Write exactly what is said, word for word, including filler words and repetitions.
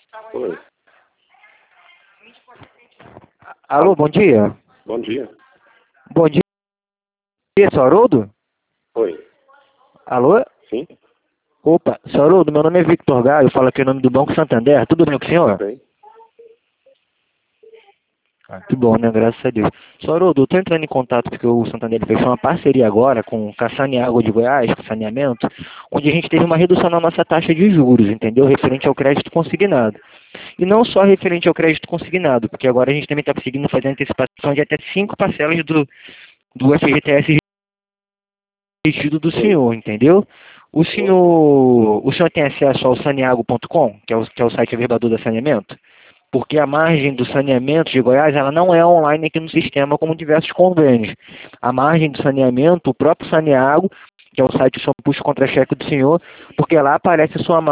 Oi. Alô, bom dia. Bom dia. Bom dia, seu Haroldo? Oi. Alô? Sim? Opa, seu Haroldo, meu nome é Victor Gaio, eu falo aqui em nome do Banco Santander. Tudo bem com o senhor? Bem. Ah, que bom, né? Graças a Deus. Seu Haroldo, eu estou entrando em contato porque o Santander fechou uma parceria agora com o Saneágua de Goiás, com saneamento, onde a gente teve uma redução na nossa taxa de juros, entendeu? Referente ao crédito consignado. E não só referente ao crédito consignado, porque agora a gente também está conseguindo fazer antecipação de até cinco parcelas do, do F G T S retido do senhor, entendeu? O senhor, o senhor tem acesso ao saneago ponto com, que é o, que é o site averbador da saneamento? Porque a margem do saneamento de Goiás, ela não é online aqui no sistema como diversos convênios. A margem do saneamento, o próprio Saneago, que é o site só puxa o contra-cheque do senhor, porque lá aparece a sua margem